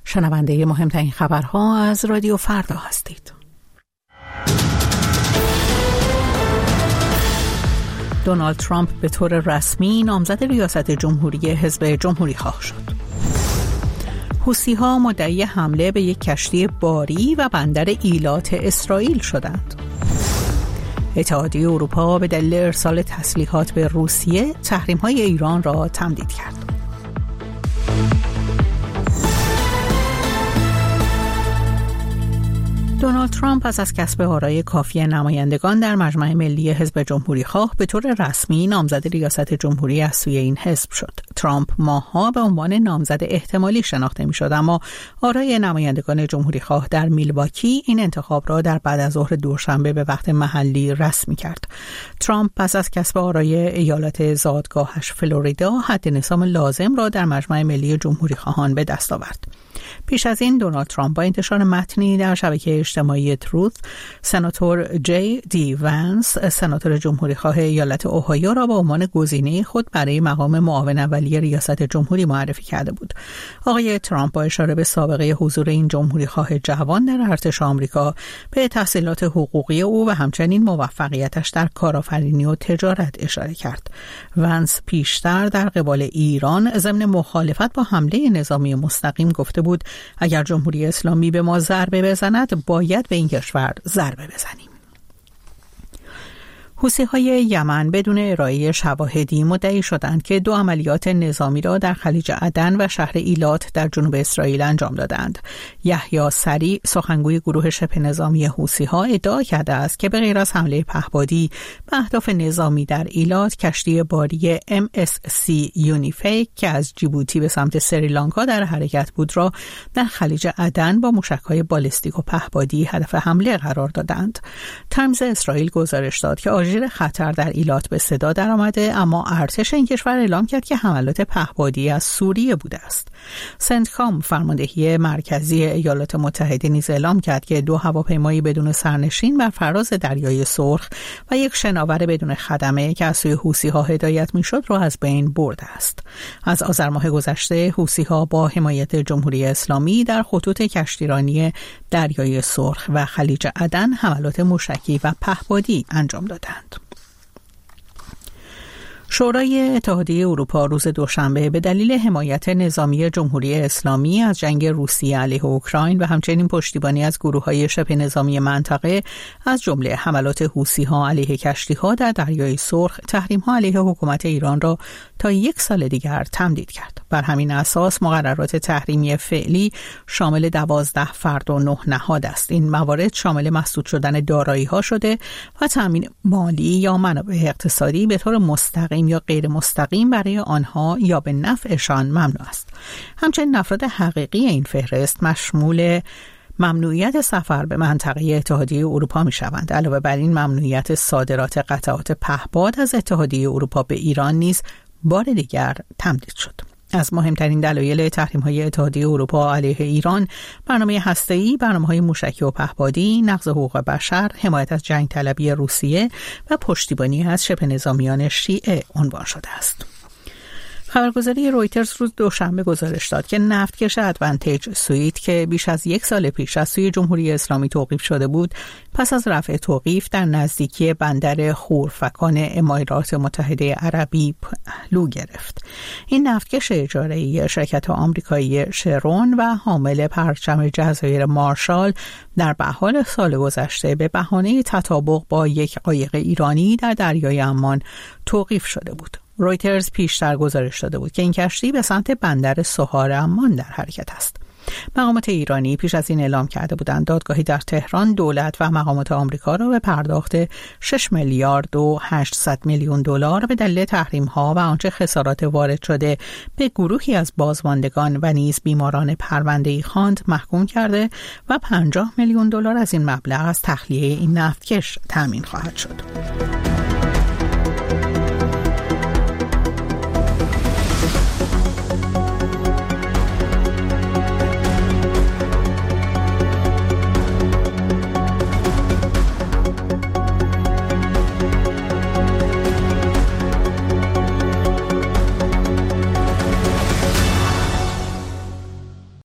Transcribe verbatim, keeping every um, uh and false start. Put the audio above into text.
شنونده مهمترین خبرها از رادیو فردا هستید. دونالد ترامپ به طور رسمی نامزد ریاست جمهوری حزب جمهوری خواه شد. حوثی‌ها مدعی حمله به یک کشتی باری و بندر ایلات اسرائیل شدند. اتحادیه اروپا به دلیل ارسال تسلیحات به روسیه تحریم‌های ایران را تمدید کرد. دونالد ترامپ پس از کسب آرای کافی نمایندگان در مجمع ملی حزب جمهوری خواه به طور رسمی نامزد ریاست جمهوری از سوی این حزب شد. ترامپ ماه‌ها به عنوان نامزد احتمالی شناخته می‌شد، اما آرای نمایندگان جمهوری خواه در میلواکی این انتخاب را در بعد از ظهر دوشنبه به وقت محلی رسمی کرد. ترامپ پس از کسب آرای ایالت زادگاهش فلوریدا حد نظام لازم را در مجمع ملی جمهوری خواهان به دست آورد. پیش از این دونالد ترامپ با انتشار متنی در شبکه اجتماعی تروث سناتور جی دی وانس، سناتور جمهوری خواه ایالت اوهایو را به عنوان گزینه خود برای مقام معاون اولیه ریاست جمهوری معرفی کرده بود. آقای ترامپ با اشاره به سابقه حضور این جمهوری خواه جوان در ارتش آمریکا، به تحصیلات حقوقی او و همچنین موفقیتش در کارآفرینی و تجارت اشاره کرد. وانس پیشتر در قبال ایران ضمن مخالفت با حمله نظامی مستقیم گفته بود اگر جمهوری اسلامی به ما ضربه بزند باید به این کشور ضربه بزنیم. حوثی‌های یمن بدون ارائه شواهدی مدعی شدند که دو عملیات نظامی را در خلیج عدن و شهر ایلات در جنوب اسرائیل انجام دادند. یحیی سریع، سخنگوی گروه شبه نظامی حوثی‌ها، ادعا کرده است که به غیر از حمله پهپادی به اهداف نظامی در ایلات، کشتی باری ام اس سی یونیفیک که از جیبوتی به سمت سریلانکا در حرکت بود را در خلیج عدن با موشک‌های بالستیک و پهپادی هدف حمله قرار دادند. تایمز اسرائیل گزارش داد که آژیر خطر در ایلات به صدا درآمده، اما ارتش این کشور اعلام کرد که حملات پهپادی از سوریه بوده است. سنتکام، فرماندهی مرکزی ایالات متحده، نیز اعلام کرد که دو هواپیمای بدون سرنشین بر فراز دریای سرخ و یک شناور بدون خدمه که از سوی حوثی‌ها هدایت می‌شد را از بین برده است. از آذر ماه گذشته حوثی‌ها با حمایت جمهوری اسلامی در خطوط کشتیرانی دریای سرخ و خلیج عدن حملات موشکی و پهپادی انجام دادند. شورای اتحادیه اروپا روز دوشنبه به دلیل حمایت نظامی جمهوری اسلامی از جنگ روسیه علیه اوکراین و همچنین پشتیبانی از گروه‌های شبه نظامی منطقه از جمله حملات حوثی‌ها علیه کشتی‌ها در دریای سرخ، تحریم‌ها علیه حکومت ایران را تا یک سال دیگر تمدید کرد. بر همین اساس مقررات تحریمی فعلی شامل دوازده فرد و نه نهاد است. این موارد شامل مسدود شدن دارایی‌ها شده و تامین مالی یا منابع اقتصادی به طور مستقیم یا غیر مستقیم برای آنها یا به نفعشان ممنوع است. همچنین افراد حقیقی این فهرست مشمول ممنوعیت سفر به منطقه اتحادیه اروپا می شوند. علاوه بر این ممنوعیت صادرات قطعات پهپاد از اتحادیه اروپا به ایران نیز بار دیگر تمدید شد. از مهمترین دلایل تحریم‌های اتحادیه اروپا علیه ایران، برنامه هسته‌ای، برنامه‌های موشکی و پهپادی، نقض حقوق بشر، حمایت از جنگ طلبی روسیه و پشتیبانی از شبه نظامیان شیعه عنوان شده است. خبرگزاری رویترز روز دوشنبه گزارش داد که نفتکش ادوانتیج سویت که بیش از یک سال پیش از سوی جمهوری اسلامی توقیف شده بود، پس از رفع توقیف در نزدیکی بندر خورفکان امارات متحده عربی پهلو گرفت. این نفتکش اجاره‌ای شرکت آمریکایی شرون و حامل پرچم جزایر مارشال در بهار سال گذشته به بهانه تطابق با یک قایق ایرانی در دریای عمان توقیف شده بود. رویترز پیشتر گزارش داده بود که این کشتی به سمت بندر سوهار عمان در حرکت است. مقامات ایرانی پیش از این اعلام کرده بودند دادگاهی در تهران دولت و مقامات آمریکا را به پرداخت شش میلیارد و هشتصد میلیون دلار به دلیل تحریم‌ها و آنچه خسارات وارد شده به گروهی از بازماندگان و نیز بیماران پرونده‌ای خواند محکوم کرده و پنجاه میلیون دلار از این مبلغ از تخلیه این نفتکش تامین خواهد شد.